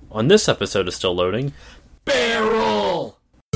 On this episode of Still Loading, Barrel!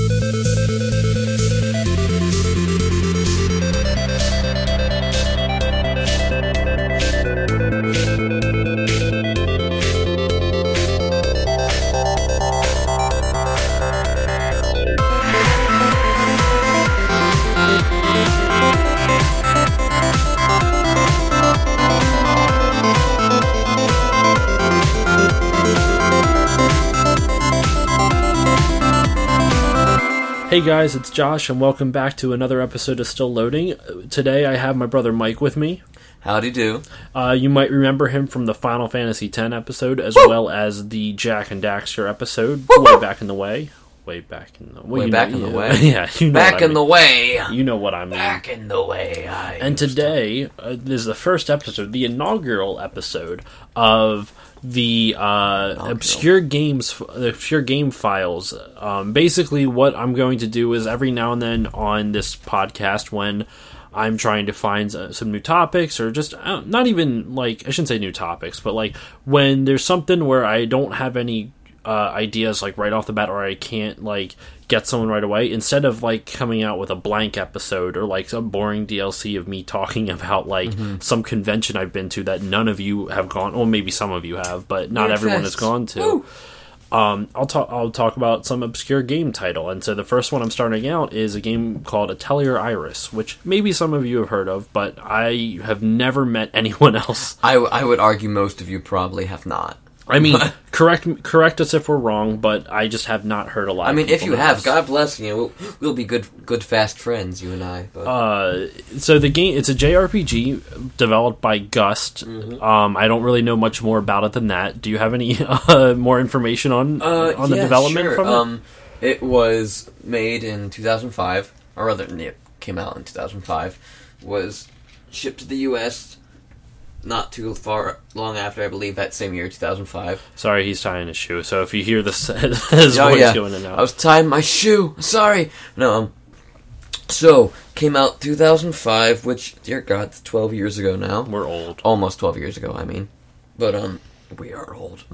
Hey guys, it's Josh, and welcome back to another episode of Still Loading. Today I have my brother Mike with me. Howdy do. You might remember him from the Final Fantasy X episode, as well as the Jack and Daxter episode, way back in the way. Way back in the way. Way back in the way? Yeah, you know Back in the way. You know what I mean. Back in the way. And today, this is the first episode, the inaugural episode of the obscure game files. Basically, what I'm going to do is every now and then on this podcast, when I'm trying to find some new topics, or just not even like, I shouldn't say new topics, but like when there's something where I don't have any ideas like right off the bat, or I can't like get someone right away, instead of like coming out with a blank episode or like some boring DLC of me talking about like some convention I've been to that none of you have gone, or maybe some of you have, but not everyone has gone to. I'll talk about some obscure game title. And so the first one I'm starting out is a game called Atelier Iris, which maybe some of you have heard of, but I have never met anyone else. I would argue most of you probably have not. I mean, correct us if we're wrong, but I just have not heard a lot. I mean, of people if you have, this. God bless you. We'll be good fast friends, you and I. But. So the game, it's a JRPG developed by Gust. I don't really know much more about it than that. Do you have any more information on the development from it? It was made in 2005, or rather, it came out in 2005. Was shipped to the U.S. not too long after, I believe, that same year, 2005. Sorry, he's tying his shoe, so if you hear his voice going in and out. I was tying my shoe! Sorry! No, so, came out 2005, which, dear God, it's 12 years ago now. We're old. Almost 12 years ago, I mean. But, we are old.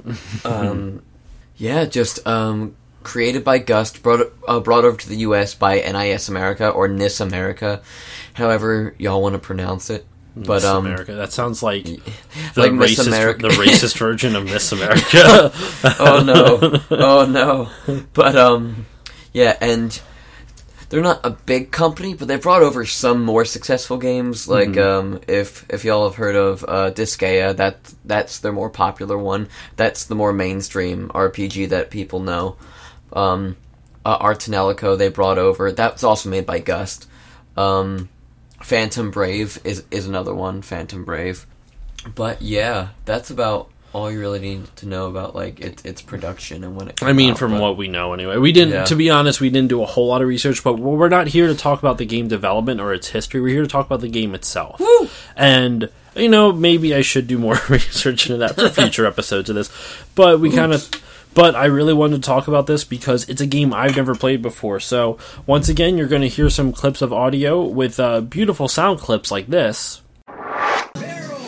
Created by Gust, brought over to the U.S. by NIS America, or NIS America, however y'all want to pronounce it. But Miss America. That sounds like the like racist version of Miss America. Oh no. But and they're not a big company, but they brought over some more successful games. Like if y'all have heard of Disgaea, that's their more popular one. That's the more mainstream RPG that people know. Artanelico they brought over. That's also made by Gust. Phantom Brave is another one, Phantom Brave. But yeah, that's about all you really need to know about like its production and when it came out, from what we know anyway. We didn't, to be honest, we didn't do a whole lot of research, but we're not here to talk about the game development or its history. We're here to talk about the game itself. Woo! And, maybe I should do more research into that for future episodes of this. But But I really wanted to talk about this because it's a game I've never played before. So, once again, you're going to hear some clips of audio with beautiful sound clips like this. Barrel!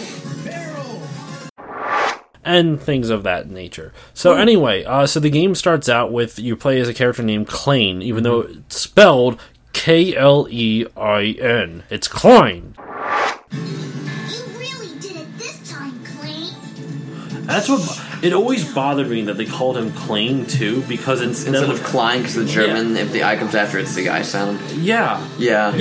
And things of that nature. So, anyway, so the game starts out with you play as a character named Klein, even though it's spelled Klein. It's Klein. That's what it always bothered me that they called him Klein too, because instead of Klein, because the German, if the I comes after, it's the I sound. Yeah. And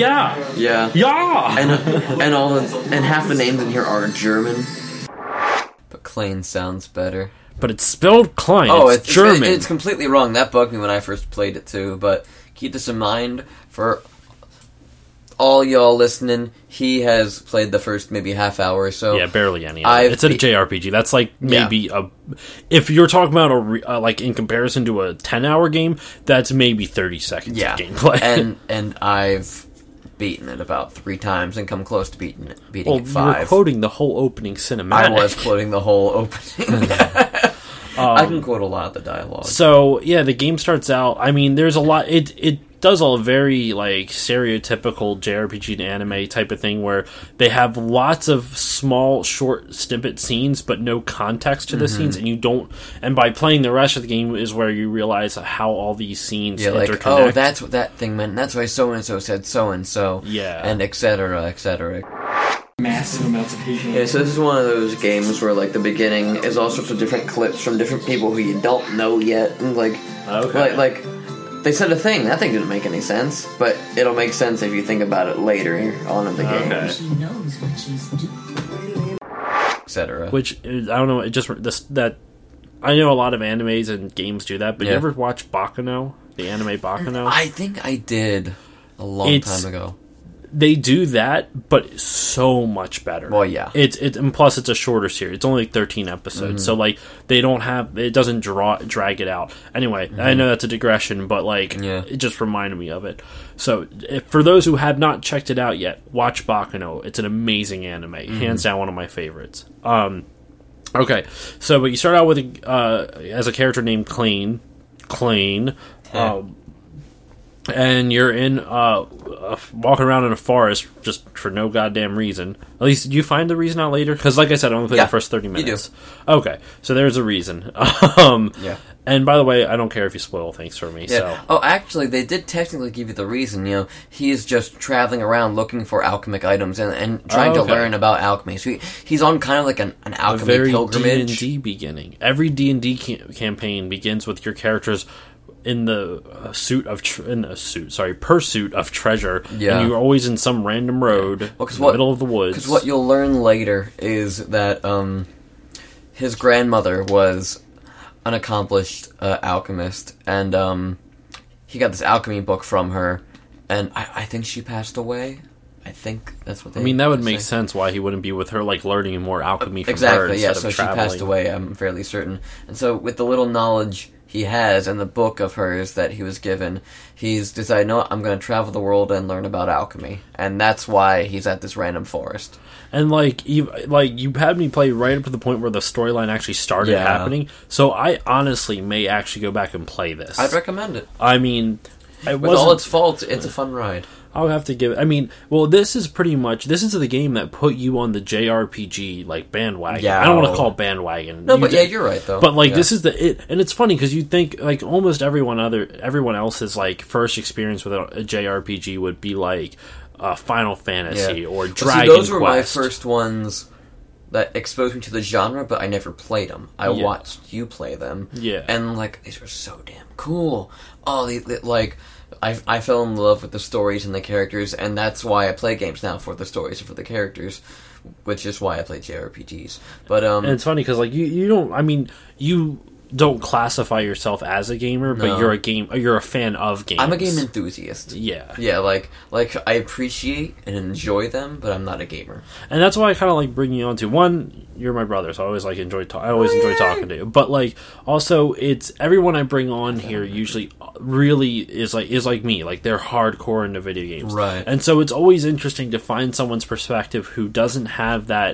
half the names in here are German. But Klein sounds better. But it's spelled Klein. It's German. It's completely wrong. That bugged me when I first played it too. But keep this in mind for all y'all listening. He has played the first maybe half hour or so. Yeah, barely any. It's a JRPG. That's like maybe if you're talking about like in comparison to a 10-hour game, that's maybe 30 seconds of gameplay. And I've beaten it about 3 times and come close to beating it 5. You were quoting the whole opening cinematic. I was quoting the whole opening. I can quote a lot of the dialogue. So yeah, the game starts out. I mean, there's a lot. does a very like stereotypical JRPG anime type of thing where they have lots of small, short snippet scenes, but no context to the scenes, and you don't. And by playing the rest of the game is where you realize how all these scenes interconnect. Like, oh, that's what that thing meant. That's why so and so said so and so. Yeah, and etc. etc. Massive amounts of hate. Yeah, so this is one of those games where, like, the beginning is all sorts of different clips from different people who you don't know yet, and like they said a thing. That thing didn't make any sense, but it'll make sense if you think about it later on in the game. She knows what she's doing. Etc. Which I don't know. It just that I know a lot of animes and games do that, but you ever watch Baccano, the anime Baccano? I think I did a long time ago. They do that, but so much better. Well, yeah. And plus it's a shorter series. It's only like 13 episodes, so like they don't have it doesn't drag it out. Anyway, I know that's a digression, but like it just reminded me of it. So for those who have not checked it out yet, watch Baccano. It's an amazing anime, hands down one of my favorites. Okay, so but you start out with as a character named Klein. And you're in walking around in a forest just for no goddamn reason. At least, do you find the reason out later? Because, like I said, I only played the first 30 minutes. You do. Okay, so there's a reason. And by the way, I don't care if you spoil things for me. Yeah. So. Oh, actually, they did technically give you the reason. You know, he is just traveling around looking for alchemic items and trying to learn about alchemy. So he's on kind of like an alchemy pilgrimage. D&D beginning. Every D&D campaign begins with your characters in the pursuit of treasure, and you're always in some random road in the middle of the woods. Because what you'll learn later is that his grandmother was an accomplished alchemist, and he got this alchemy book from her, and I think she passed away. I think that's what they. I mean, that would make sense why he wouldn't be with her, like learning more alchemy from her exactly. Yeah, instead so of she traveling. passed away. I'm fairly certain, and so with the little knowledge he has and the book of hers that he was given, he's decided, no, I'm going to travel the world and learn about alchemy, and that's why he's at this random forest. And you had me play right up to the point where the storyline actually started happening. So I honestly may actually go back and play this. I'd recommend it. I mean, with all its faults, it's a fun ride. I'll have to give it. I mean, well, this is the game that put you on the JRPG bandwagon. Yeah, I don't want to call it bandwagon. No, but you're right though. But this is and it's funny because you think like almost everyone else's like first experience with a JRPG would be like Final Fantasy or Dragon Quest. Those were my first ones that exposed me to the genre, but I never played them. I watched you play them. Yeah, and these were so damn cool. Oh, I fell in love with the stories and the characters, and that's why I play games now, for the stories and for the characters, which is why I play JRPGs. But and it's funny because you don't. I mean, you don't classify yourself as a gamer, but you're a fan of games. I'm a game enthusiast. Yeah, like I appreciate and enjoy them, but I'm not a gamer. And that's why I kind of like bringing you on to one. You're my brother, so I always enjoy talking to you. But also, it's everyone I bring on here usually really is like me. Like they're hardcore into video games, right? And so it's always interesting to find someone's perspective who doesn't have that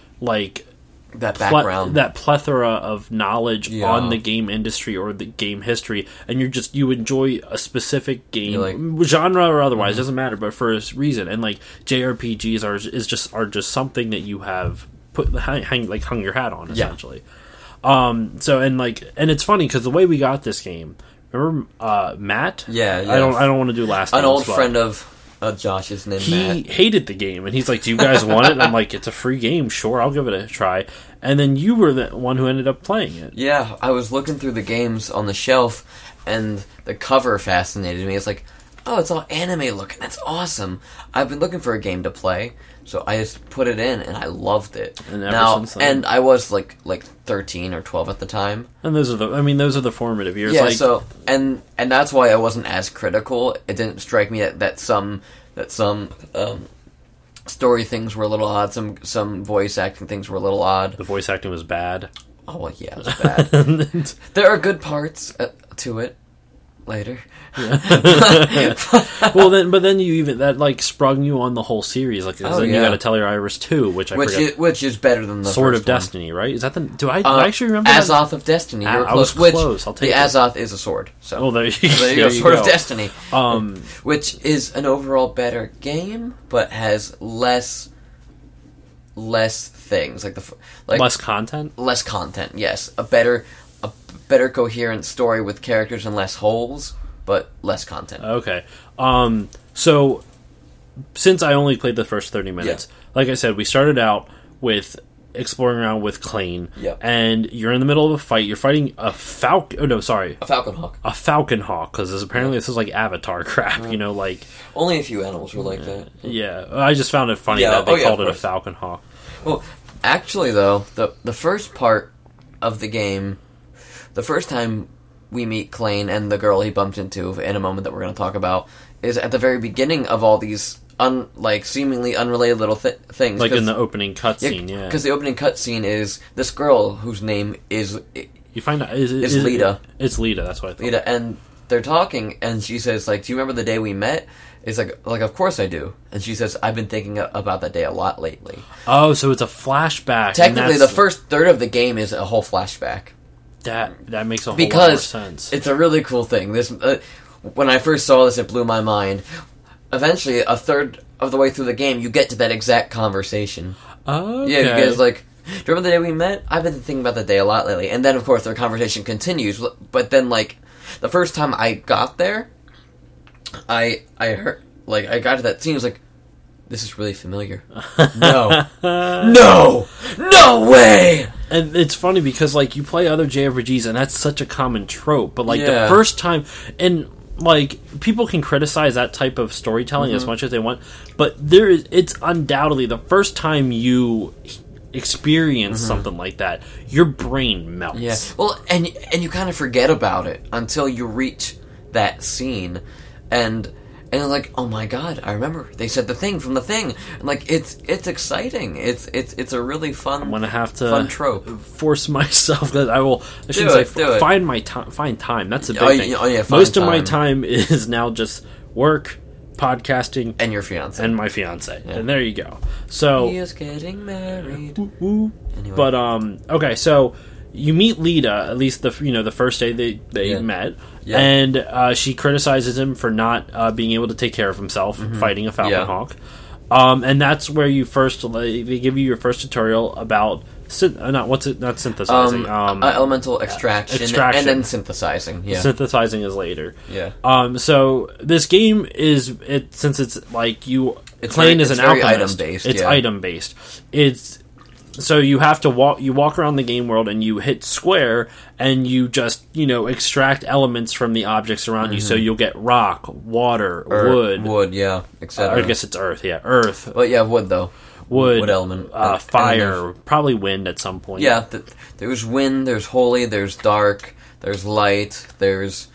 that background, that plethora of knowledge on the game industry or the game history, and you enjoy a specific game genre or otherwise, doesn't matter, but for a reason. And JRPGs are just something that you have hung your hat on essentially. And it's funny because the way we got this game, remember Matt? Yeah. I don't want to do last names. An old friend of Josh's name, Matt. He Matt. hated the game, and he's like, do you guys want it? And I'm like, it's a free game, sure, I'll give it a try. And then you were the one who ended up playing it. Yeah, I was looking through the games on the shelf, and the cover fascinated me. It's like, oh, it's all anime looking, that's awesome. I've been looking for a game to play, so I just put it in, and I loved it. And since then, and I was like 13 or 12 at the time. And those are the formative years. Yeah, so and that's why I wasn't as critical. It didn't strike me that some story things were a little odd. Some voice acting things were a little odd. The voice acting was bad. Oh well, yeah, it was bad. There are good parts to it, later. Well, then you even that like sprung you on the whole series. Like, then you got to tell your Iris 2, which is better than the Sword first of Destiny, right? Is that the? Do I actually remember Azoth of Destiny? You were I was close. close. I'll take the it. Azoth is a sword. So Oh, there you go. Sword of Destiny, which is an overall better game, but has less things less content. Less content. Yes, a better coherent story with characters and less holes, but less content. Okay. So since I only played the first 30 minutes, like I said, we started out with exploring around with Klain, and you're in the middle of a fight. You're fighting a falcon. Oh no, sorry, a falcon hawk. A falcon hawk, because apparently this is like Avatar crap. You know, like only a few animals were like that. Yeah, I just found it funny that they called it a falcon hawk. Well, actually, though, the first part of the game, the first time we meet Klain and the girl he bumped into in a moment that we're going to talk about, is at the very beginning of all these seemingly unrelated little things. Like in the opening cutscene, yeah. Because the opening cutscene is this girl whose name is... You find out... Is Lita. It's Lita, that's what I thought. Lita, and they're talking, and she says, like, do you remember the day we met? It's like, of course I do. And she says, I've been thinking about that day a lot lately. Oh, so it's a flashback. Technically, the first third of the game is a whole flashback. That makes a whole lot more sense. It's a really cool thing. This when I first saw this, it blew my mind. Eventually, a third of the way through the game, you get to that exact conversation. Oh, okay. Yeah, you guys like, do you remember the day we met? I've been thinking about that day a lot lately. And then, of course, their conversation continues. But then, like, the first time I got there, I heard, like, I got to that scene, I was like, this is really familiar. No way! And it's funny because, like, you play other JRPGs and that's such a common trope, but, like, the first time, and, like, people can criticize that type of storytelling as much as they want, but it's undoubtedly the first time you experience something like that, your brain melts. Yeah. Well, and you kind of forget about it until you reach that scene, and it's like, oh my god, I remember they said the thing from the thing. And like, it's exciting. It's a really fun. I'm gonna have to fun trope. Force myself that I shouldn't say find my time. Find time. That's a big thing. Oh yeah, most of my time is now just work, podcasting, and your fiance, and my fiance, and there you go. So he is getting married. Anyway. But okay, so you meet Lita, at least the first day they met, and she criticizes him for not being able to take care of himself, fighting a falcon hawk, and that's where you first they give you your first tutorial about not synthesizing, elemental extraction, and then synthesizing. Yeah, synthesizing is later. Yeah. So this game since it's like Klain is an alchemist. Item based. It's item based. So you have to walk around the game world and you hit square and you just, extract elements from the objects around you. So you'll get rock, water, wood, yeah, etc. I guess it's earth, earth. But yeah, wood though. Wood element. Fire, probably wind at some point. Yeah, there's wind, there's holy, there's dark, there's light, there's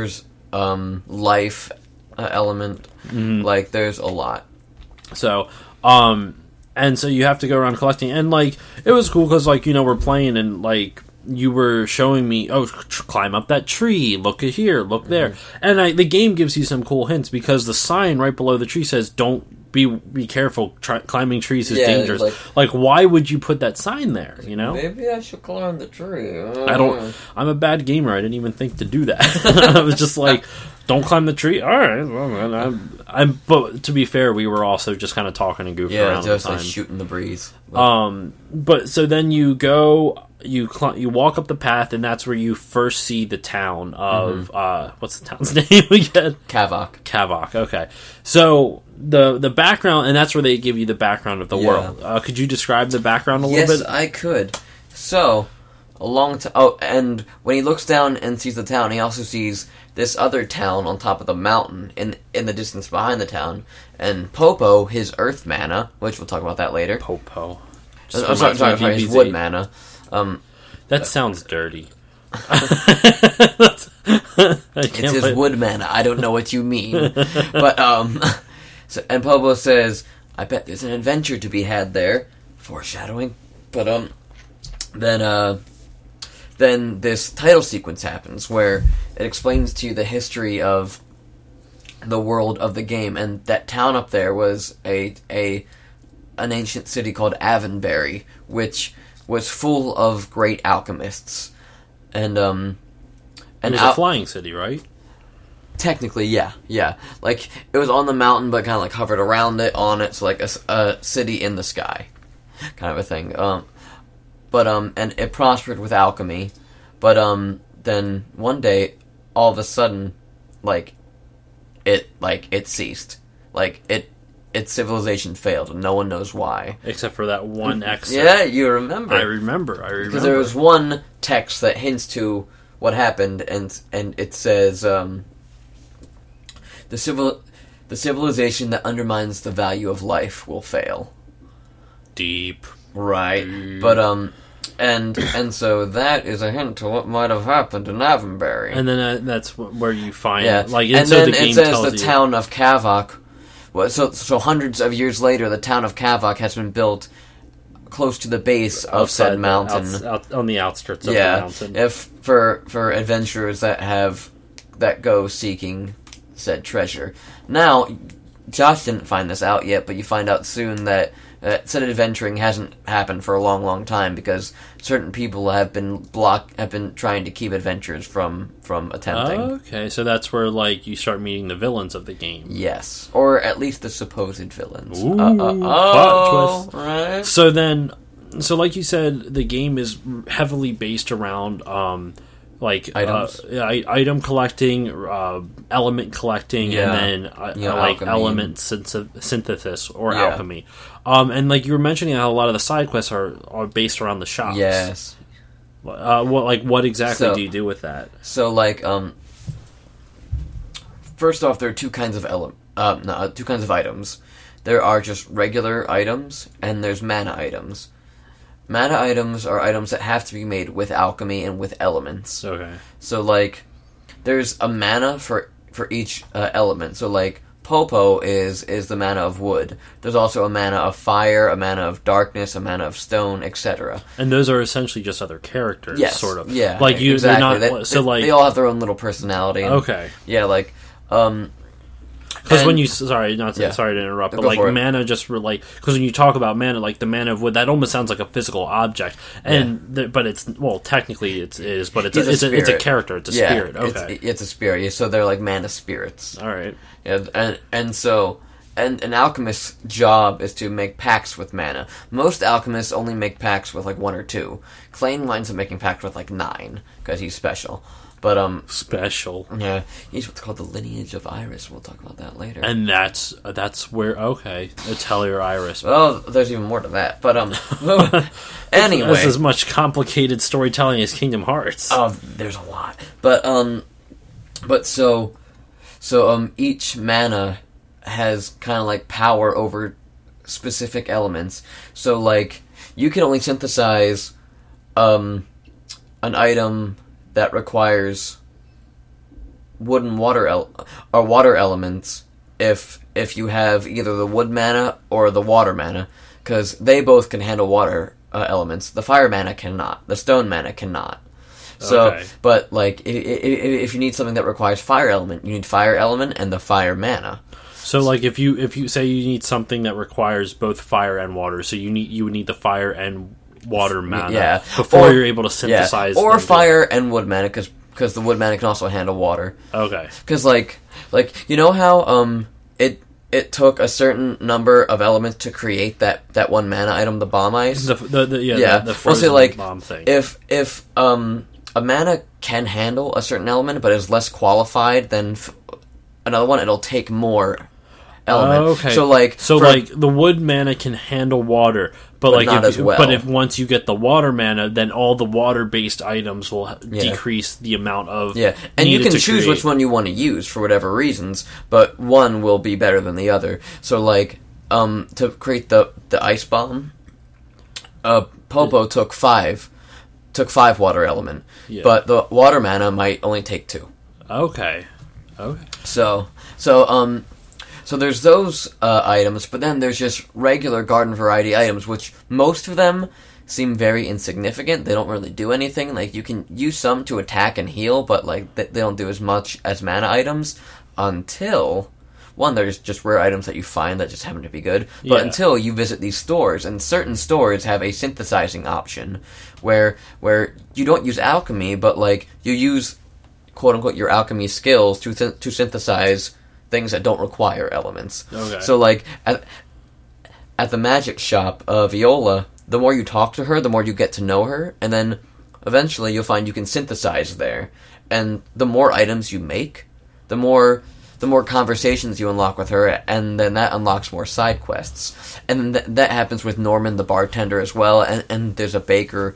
life element. Like, there's a lot. So, and so you have to go around collecting, and like it was cool because like we're playing and like you were showing me, climb up that tree, look at here, look there, and the game gives you some cool hints because the sign right below the tree says don't be careful, climbing trees is dangerous. Like why would you put that sign there? Maybe I should climb the tree. I'm a bad gamer. I didn't even think to do that. I was just like, don't climb the tree. All right. Well, but to be fair, we were also just kind of talking and goofing around. Yeah, just like shooting the breeze. But so then you go, you walk up the path, and that's where you first see the town of what's the town's name again? Kavok. Okay. So the background, and that's where they give you the background of the world. Could you describe the background a little bit? Yes, I could. So and when he looks down and sees the town, he also sees this other town on top of the mountain in the distance behind the town, and Popo, his earth mana, which we'll talk about that later. Popo. Sorry, his wood mana. That sounds dirty. It's his wood mana. I don't know what you mean. But, and Popo says, I bet there's an adventure to be had there. Foreshadowing. But, then, then this title sequence happens where it explains to you the history of the world of the game, and that town up there was an ancient city called Avonbury, which was full of great alchemists, and it was a flying city, right? Technically, yeah. Like, it was on the mountain, but kind of like hovered around it, on it, so like a city in the sky, kind of a thing. And it prospered with alchemy, but then one day, all of a sudden, it ceased. Its civilization failed, and no one knows why. Except for that one excerpt. Yeah, you remember. I remember. Because there was one text that hints to what happened, and it says, the civilization that undermines the value of life will fail. Deep. Right. But, and so that is a hint to what might have happened in Avonbury. And then that's where you find... Yeah. And then it says the town of Kavok... Well, so hundreds of years later, the town of Kavok has been built close to the base of said mountain. On the outskirts of the mountain. If for adventurers that go seeking said treasure. Now, Josh didn't find this out yet, but you find out soon that said adventuring hasn't happened for a long, long time because certain people have been trying to keep adventurers from attempting. Okay, so that's where you start meeting the villains of the game. Yes, or at least the supposed villains. Ooh, plot twist. Right. So like you said, the game is heavily based around items. Item collecting, element collecting, and then element synthesis or alchemy. And you were mentioning how a lot of the side quests are based around the shops. Yes. What exactly do you do with that? So first off, there are two kinds of items. There are just regular items, and there's mana items. Mana items are items that have to be made with alchemy and with elements. Okay. So, there's a mana for each element. So, Popo is the mana of wood. There's also a mana of fire, a mana of darkness, a mana of stone, etc. And those are essentially just other characters, yes, sort of. Yeah, exactly. They're not, they all have their own little personality. Okay. Yeah, because when you sorry to interrupt, but mana just because when you talk about mana, the mana of wood, that almost sounds like a physical object, and but it's technically it's a character, it's a spirit. Okay, it's a spirit. Yeah, so they're mana spirits. All right. Yeah, and so an alchemist's job is to make pacts with mana. Most alchemists only make pacts with one or two. Klain winds up making pacts with 9 because he's special. But special. Yeah, he's what's called the lineage of Iris. We'll talk about that later. And that's where Atelier Iris. Well, there's even more to that. But anyway, this is much complicated storytelling as Kingdom Hearts. Oh, there's a lot. But so each mana has kind of power over specific elements. So you can only synthesize an item that requires wood and water elements if you have either the wood mana or the water mana, because they both can handle water elements. The fire mana cannot. The stone mana cannot. So, but if you need something that requires fire element, you need fire element and the fire mana. So if you say you need something that requires both fire and water, so you would need the fire and water mana before you're able to synthesize or fire and wood mana, because the wood mana can also handle water. Okay. Because you know how it took a certain number of elements to create that one mana item, the bomb ice. The frozen bomb thing. If a mana can handle a certain element but is less qualified than another one, it'll take more element. Okay. So the wood mana can handle water, but not as well. But if once you get the water mana, then all the water-based items will decrease the amount of and you can choose which one you want to use for whatever reasons, but one will be better than the other. So to create the ice bomb, Popo took 5 water element, but the water mana might only take 2. Okay. So there's those items, but then there's just regular garden variety items, which most of them seem very insignificant. They don't really do anything. Like, you can use some to attack and heal, but, like, they don't do as much as mana items until... One, there's just rare items that you find that just happen to be good, but until you visit these stores, and certain stores have a synthesizing option, where you don't use alchemy, but, like, you use, quote-unquote, your alchemy skills to synthesize things that don't require elements. Okay. So, like, at the magic shop, Viola, the more you talk to her, the more you get to know her, and then eventually you'll find you can synthesize there. And the more items you make, the more conversations you unlock with her, and then that unlocks more side quests. And that happens with Norman the bartender as well, and there's a baker...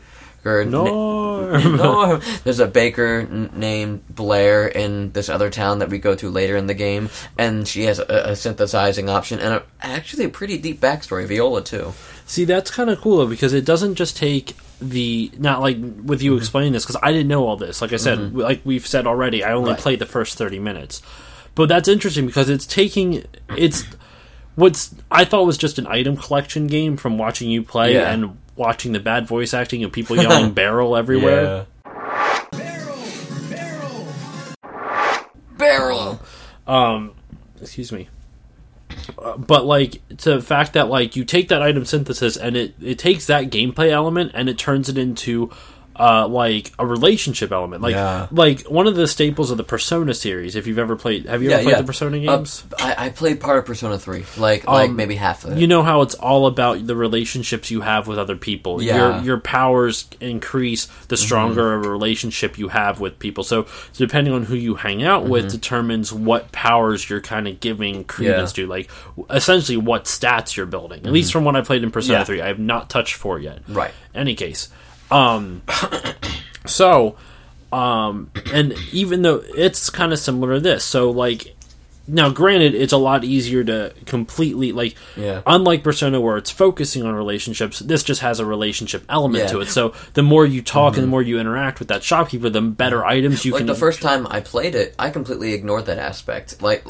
Norm. There's a baker named Blair in this other town that we go to later in the game, and she has a synthesizing option, and actually a pretty deep backstory, Viola, too. See, that's kind of cool, though, because it doesn't just take not like with you explaining this, because I didn't know all this. Like I said, like we've said already, I only played the first 30 minutes. But that's interesting, because it's what's I thought was just an item collection game from watching you play and watching the bad voice acting and people yelling barrel everywhere. Barrel! Excuse me. But, like, to the fact that, like, you take that item synthesis and it takes that gameplay element and it turns it into, like, a relationship element. Like one of the staples of the Persona series, if you've ever played... Have you ever played the Persona games? I played part of Persona 3. Like maybe half of it. You know how it's all about the relationships you have with other people. Yeah. Your powers increase the stronger a relationship you have with people. So depending on who you hang out with determines what powers you're kind of giving credence to. Like, essentially what stats you're building. At least from what I played in Persona 3. I have not touched 4 yet. Right. Any case... and even though it's kind of similar to this, so, like, now granted, it's a lot easier to completely, like, unlike Persona where it's focusing on relationships, this just has a relationship element to it, so the more you talk and the more you interact with that shopkeeper, the better items you can... Like, the first time I played it, I completely ignored that aspect. Like,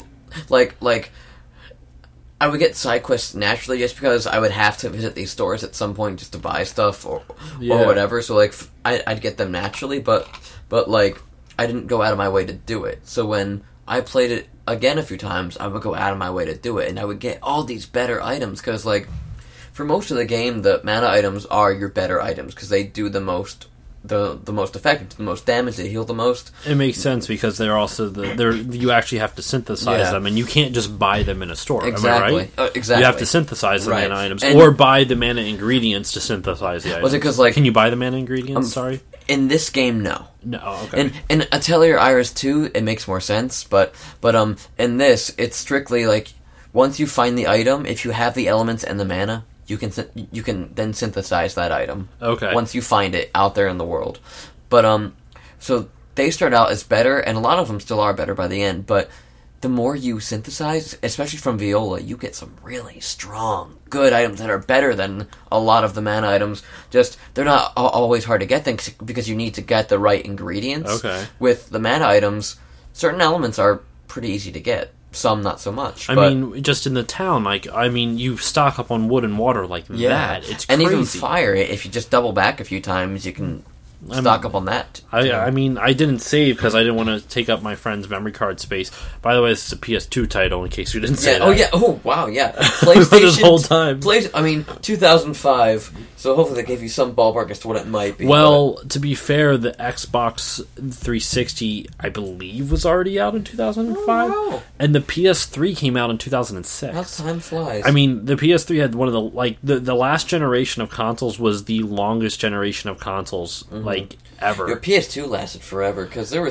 I would get side quests naturally just because I would have to visit these stores at some point just to buy stuff or whatever. So, like, I'd get them naturally, but like, I didn't go out of my way to do it. So when I played it again a few times, I would go out of my way to do it, and I would get all these better items because, like, for most of the game, the mana items are your better items because they do the most effective, the most damage, they heal the most. It makes sense because they're also you actually have to synthesize them, and you can't just buy them in a store. Exactly. Am I right? Exactly. You have to synthesize the mana items, or buy the mana ingredients to synthesize the items. Was it because, like, can you buy the mana ingredients? Sorry. In this game, no. No. Okay. In Atelier Iris 2, it makes more sense, but in this, it's strictly like once you find the item, if you have the elements and the mana, you can then synthesize that item. Okay. Once you find it out there in the world. But, so they start out as better, and a lot of them still are better by the end, but the more you synthesize, especially from Viola, you get some really strong, good items that are better than a lot of the mana items. Just, they're not always hard to get them because you need to get the right ingredients. Okay. With the mana items, certain elements are pretty easy to get. Some not so much. I mean, just in the town, like, you stock up on wood and water like that. It's crazy. And even fire, if you just double back a few times, you can stock up on that. I mean, I didn't save because I didn't want to take up my friend's memory card space. By the way, this is a PS2 title, in case you didn't say that. Oh, yeah. Oh, wow, yeah. PlayStation... this whole time. 2005, so hopefully they gave you some ballpark as to what it might be. Well, to be fair, the Xbox 360, I believe, was already out in 2005. Oh, wow. And the PS3 came out in 2006. How time flies. I mean, the PS3 had one of the, like, the last generation of consoles was the longest generation of consoles, like, ever. Your PS2 lasted forever, because there were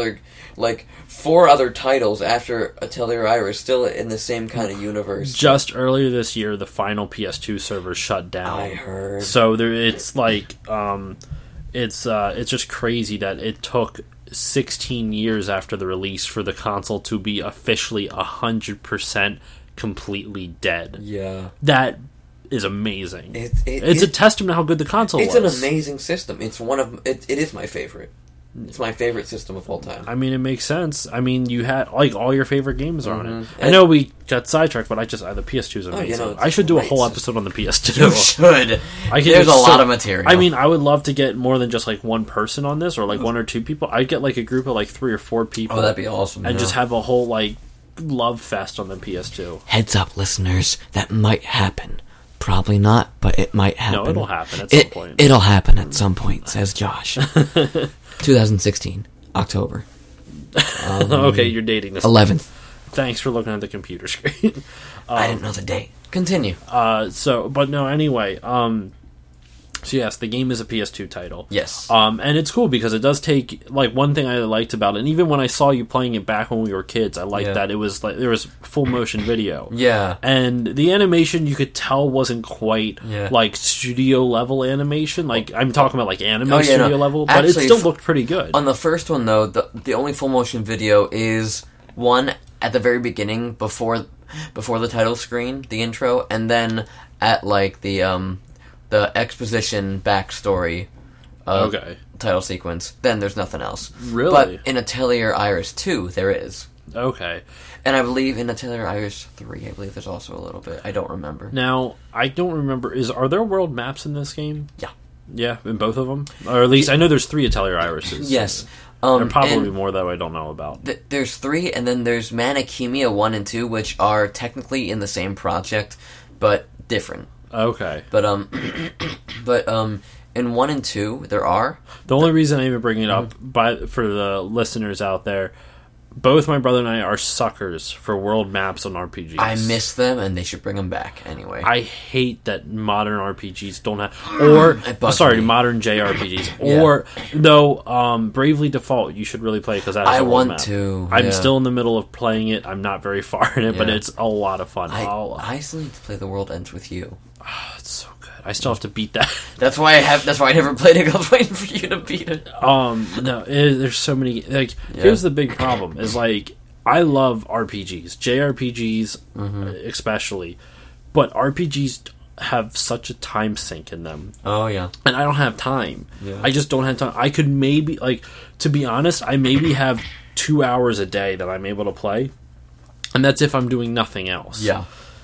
4 other titles after Atelier Iris still in the same kind of universe. Just earlier this year, the final PS2 server shut down. I heard. So it's like, it's just crazy that it took 16 years after the release for the console to be officially 100% completely dead. Yeah. That is amazing. It's a it, testament to how good the console was. It's an amazing system. It's it is my favorite. It's my favorite system of all time. I mean, it makes sense. I mean, you had like all your favorite games are on it. Mm-hmm. I know we got sidetracked, but the PS2 is amazing. it's I should do a great whole system. episode on the PS2. You should. There's a lot of material. I mean, I would love to get more than just like one person on this, or like one or two people. I'd get like a group of like 3 or 4 people. Oh, that'd be awesome. And just have a whole like love fest on the PS2. Heads up, listeners, that might happen. Probably not, but it might happen. No, it'll happen at some point. It'll happen at some point, says Josh. 2016, October. Okay, you're dating this. 11th. Thanks for looking at the computer screen. I didn't know the date. Continue. Anyway, so yes, the game is a PS2 title. Yes. And it's cool because it does take, like, one thing I liked about it, and even when I saw you playing it back when we were kids, I liked that it was, like, there was full motion video. Yeah. And the animation, you could tell wasn't quite, like, studio level animation. Like, I'm talking about, like, anime studio level, but actually, it still looked pretty good. On the first one, though, the only full motion video is one at the very beginning, before the title screen, the intro, and then at, like, the exposition backstory title sequence. Then there's nothing else. Really? But in Atelier Iris 2, there is. Okay. And I believe in Atelier Iris 3, I believe there's also a little bit. I don't remember. Now, I don't remember. Are there world maps in this game? Yeah. Yeah, in both of them? Or at least, I know there's 3 Atelier Irises. Yes. There are probably more that I don't know about. There's 3, and then there's Manichemia 1 and 2, which are technically in the same project, but different. Okay. But in 1 and 2 there are. The only reason I even bring it up for the listeners out there, both my brother and I are suckers for world maps on RPGs. I miss them, and they should bring them back anyway. I hate that modern RPGs don't have, modern JRPGs, or though Bravely Default you should really play because that has a world map. I'm still in the middle of playing it. I'm not very far in it, but it's a lot of fun. I still need to play The World Ends With You. Oh, it's so good. I still have to beat that. That's why I never played it. I was waiting for you to beat it. No, there's so many. Like, here's the big problem: is like I love RPGs, JRPGs especially, but RPGs have such a time sink in them. Oh yeah, and I don't have time. Yeah. I just don't have time. I could maybe, like, to be honest, I maybe have 2 hours a day that I'm able to play, and that's if I'm doing nothing else. Yeah.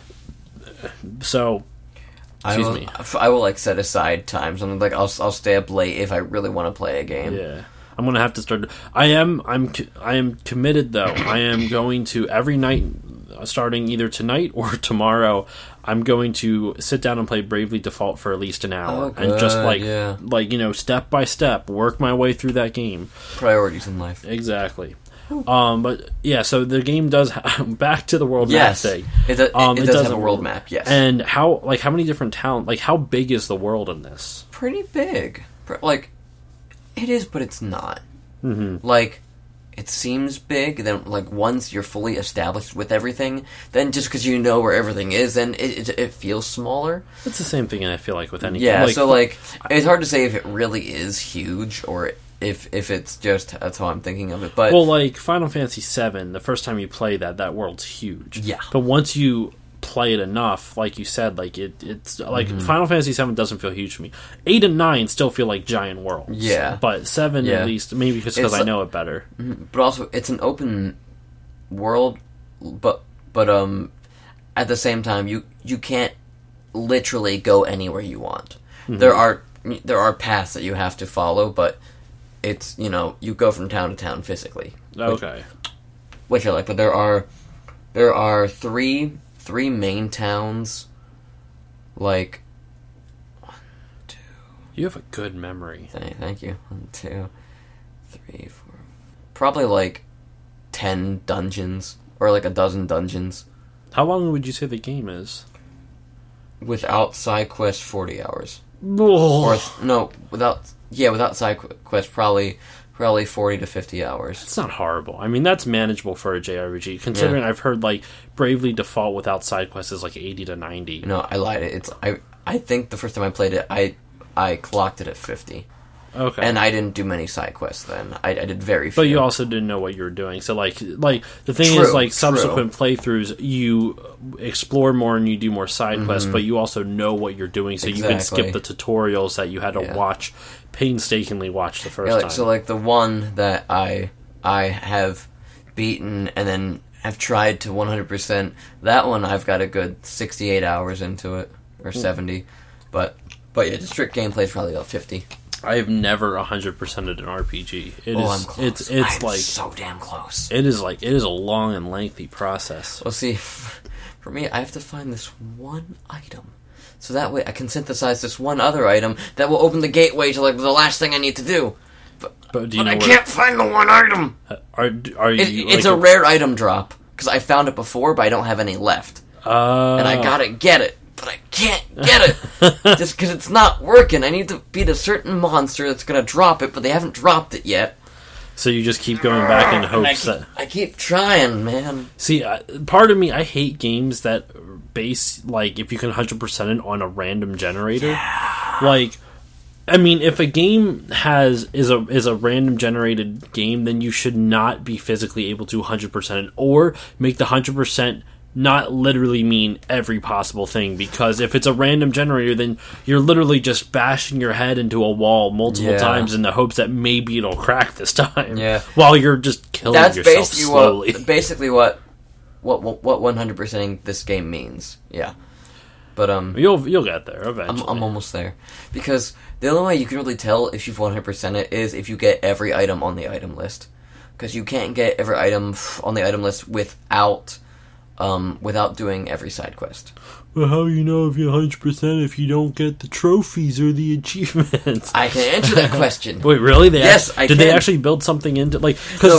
So. I will like set aside times. I'm like I'll stay up late if I really want to play a game. Yeah, I'm gonna have to start. I am committed though. I am going to every night, starting either tonight or tomorrow. I'm going to sit down and play Bravely Default for at least an hour and just like step by step work my way through that game. Priorities in life. Exactly. But yeah, so the game does back to the world map thing. It does have a world map. Yes. And how many different towns? Like, how big is the world in this? Pretty big. Like, it is, but it's not. Mm-hmm. Like, it seems big. Then, like, once you're fully established with everything, then just because you know where everything is, then it feels smaller. It's the same thing, I feel like, with any. Yeah. It's hard to say if it really is huge or if it's just that's how I'm thinking of it. But like Final Fantasy VII, the first time you play that world's huge. Yeah. But once you play it enough, like you said, like it's like Final Fantasy VII doesn't feel huge to me. 8 and 9 still feel like giant worlds. Yeah. But 7 at least, maybe because I know it better. But also, it's an open world. But at the same time, you can't literally go anywhere you want. Mm-hmm. There are paths that you have to follow, but it's, you go from town to town physically. Okay. Which I like, but there are three main towns, like 1, 2. You have a good memory. Thank you. 1, 2, 3, 4. Probably like 10 dungeons, or like a dozen dungeons. How long would you say the game is? Without side quests, 40 hours. Oh. Without side quests, probably 40 to 50 hours. It's not horrible. I mean, that's manageable for a JRPG, considering I've heard, like, Bravely Default without side quests is, like, 80 to 90. No, I lied. I think the first time I played it, I clocked it at 50. Okay. And I didn't do many side quests then. I did very few. But you also didn't know what you were doing. So, like the thing True, is, like, true. subsequent playthroughs, you explore more and you do more side quests, but you also know what you're doing, so you can skip the tutorials that you had to painstakingly watch the first time. So, like, the one that I have beaten and then have tried to 100%, that one I've got a good 68 hours into it, or 70. But yeah, the strict gameplay is probably about 50. I have never 100%ed an RPG. I'm close. It's I'm like so damn close. it is a long and lengthy process. Well, see, for me, I have to find this one item, so that way I can synthesize this one other item that will open the gateway to like the last thing I need to do. But do you know I what can't find the one item. Are you? It's a rare item drop because I found it before, but I don't have any left, and I gotta get it. But I can't get it just because it's not working. I need to beat a certain monster that's going to drop it, but they haven't dropped it yet. So you just keep going back in hopes that... I keep trying, man. See, part of me, I hate games that base, like, if you can 100% it on a random generator. Yeah. Like, I mean, if a game is a random generated game, then you should not be physically able to 100% it, or make the 100% not literally mean every possible thing, because if it's a random generator, then you're literally just bashing your head into a wall multiple times in the hopes that maybe it'll crack this time. Yeah. While you're just killing yourself slowly. That's basically what 100%ing this game means. Yeah. But you'll get there eventually. I'm almost there, because the only way you can really tell if you've 100% it is if you get every item on the item list, because you can't get every item on the item list without doing every side quest. Well, how do you know if you're 100% if you don't get the trophies or the achievements? I can answer that question. Wait, really? Yes, I did can. they actually build something into the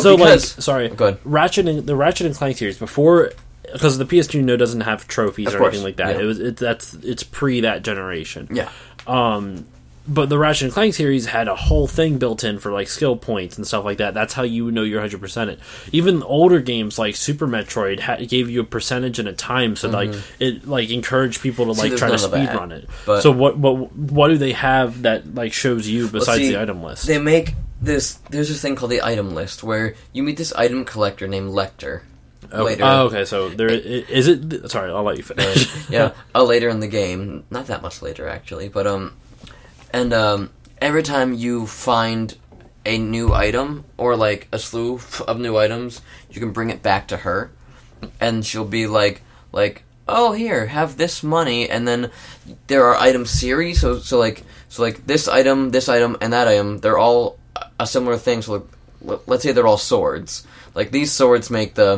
Ratchet and Clank series before, because the PS2 doesn't have trophies or anything like that. Yeah. It's pre that generation. Yeah. But the Ratchet and Clank series had a whole thing built in for like skill points and stuff like that. That's how you know you're 100% it. Even older games like Super Metroid gave you a percentage and a time, so like it like encouraged people to like try to speedrun it. But so what do they have that like shows you besides the item list? They make this. There's this thing called the item list where you meet this item collector named Lecter. Later. Oh, okay. So there is it. Sorry, I'll let you finish. Later in the game, not that much later actually, but And every time you find a new item, or like a slew of new items, you can bring it back to her, and she'll be like, oh, here, have this money, and then there are item series, so like this item, and that item, they're all a similar thing, so let's say they're all swords. Like, these swords make the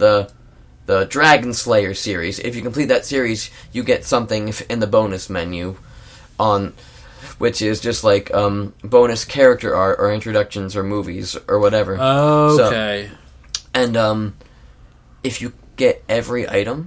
Dragon Slayer series. If you complete that series, you get something in the bonus menu which is just like bonus character art or introductions or movies or whatever. Okay. And if you get every item,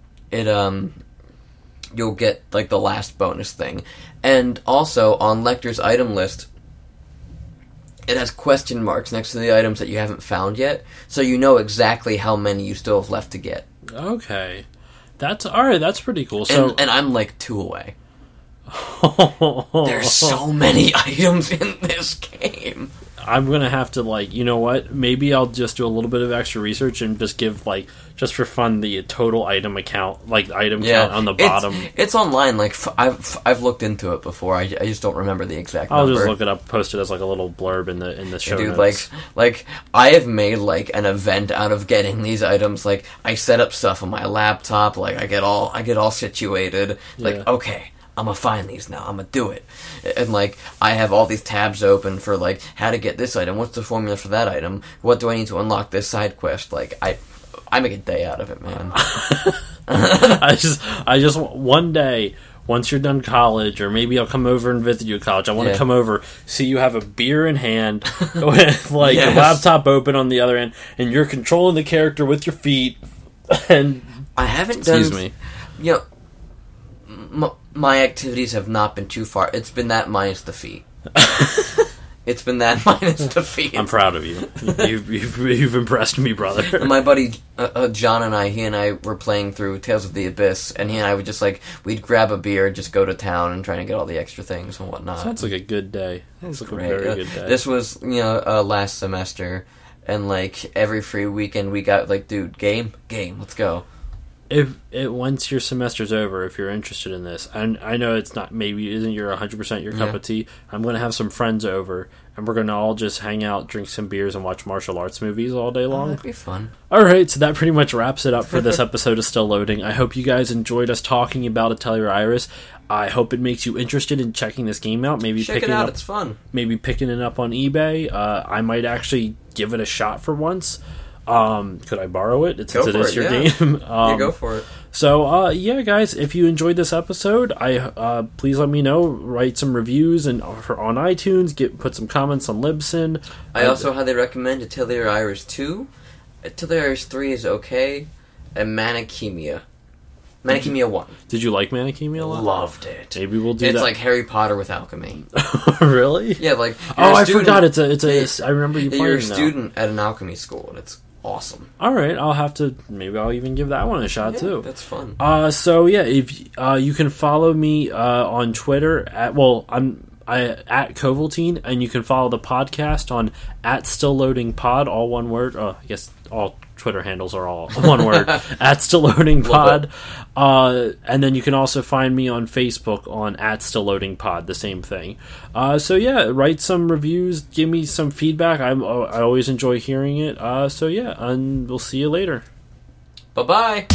you'll get like the last bonus thing. And also on Lecter's item list, it has question marks next to the items that you haven't found yet, so you know exactly how many you still have left to get. Okay. That's alright, that's pretty cool. So and I'm like 2 away. There's so many items in this game. I'm gonna have to, like, you know what? Maybe I'll just do a little bit of extra research and just give, like, just for fun, the total item account, like, item count on the bottom. It's online. Like, I've looked into it before. I just don't remember the exact number. I'll just look it up, post it as like a little blurb in the show notes. Like I have made like an event out of getting these items. Like, I set up stuff on my laptop. Like, I get all situated. Like, okay, I'm gonna find these now. I'm gonna do it. And, like, I have all these tabs open for, like, how to get this item. What's the formula for that item? What do I need to unlock this side quest? Like, I make a day out of it, man. I just one day, once you're done college, or maybe I'll come over and visit you at college. I want to come over, see you have a beer in hand, with, like, a laptop open on the other end, and you're controlling the character with your feet, and... I haven't done... Excuse me. You know... My activities have not been too far. It's been that minus the feet. It's been that minus defeat. I'm proud of you. You've impressed me, brother. My buddy John and he and I were playing through Tales of the Abyss, and he and I would just we'd grab a beer, just go to town, and try to get all the extra things and whatnot. Sounds like a good day. Sounds like Great. a very good day. This was last semester, and every free weekend we got dude, game, let's go. Once your semester's over, if you're interested in this, and I know it's not, maybe isn't your 100% your cup of tea, I'm going to have some friends over, and we're going to all just hang out, drink some beers, and watch martial arts movies all day long. That'd be fun. Alright, so that pretty much wraps it up for this episode of Still Loading. I hope you guys enjoyed us talking about Atelier Iris. I hope it makes you interested in checking this game out. Maybe check picking it out, up, it's fun. Maybe picking it up on eBay. I might actually give it a shot for once. Could I borrow it? Since it is your game. Go for it. So, guys, if you enjoyed this episode, please let me know. Write some reviews on iTunes. Put some comments on Libsyn. I also highly recommend Atelier Iris 2. Atelier Iris 3 is okay. And Manichemia. Manichemia 1. Did you like Manichemia a lot? Loved it. Maybe we'll do it's that. It's like Harry Potter with alchemy. Really? Yeah, I forgot. I remember you playing. You're a student at an alchemy school, and it's awesome. All right, maybe I'll even give that one a shot too. That's fun. If you can follow me on Twitter at Kovaltine, and you can follow the podcast on @StillLoadingPod, all one word. I guess all Twitter handles are all one word @StillLoadingPod. And then you can also find me on Facebook on @StillLoadingPod, the same thing. Write some reviews, give me some feedback. I always enjoy hearing it. And we'll see you later. Bye-bye.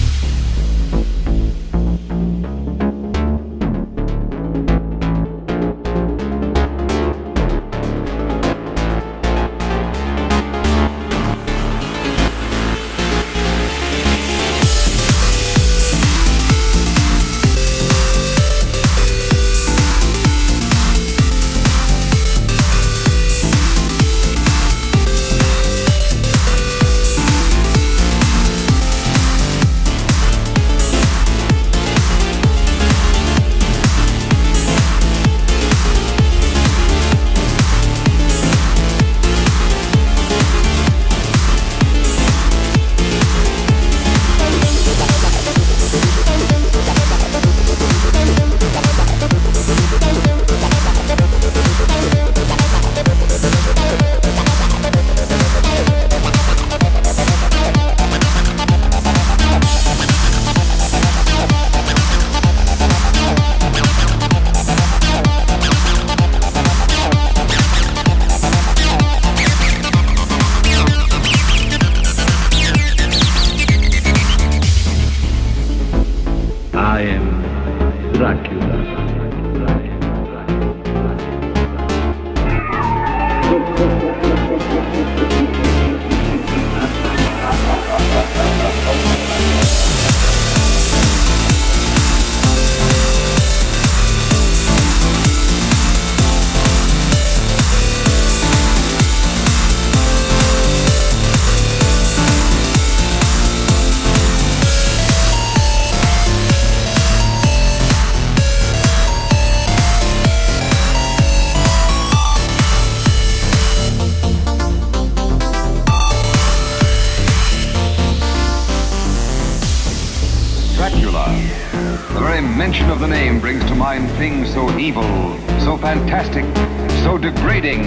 mention of the name brings to mind things so evil, so fantastic, so degrading.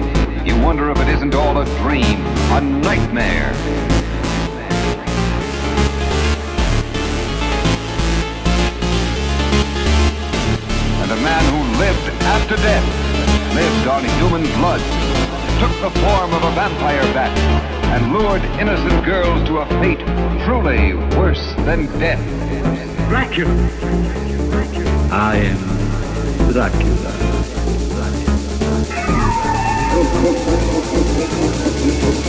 You wonder if it isn't all a dream, a nightmare. And a man who lived after death, lived on human blood, took the form of a vampire bat, and lured innocent girls to a fate truly worse than death. Dracula. I am Dracula.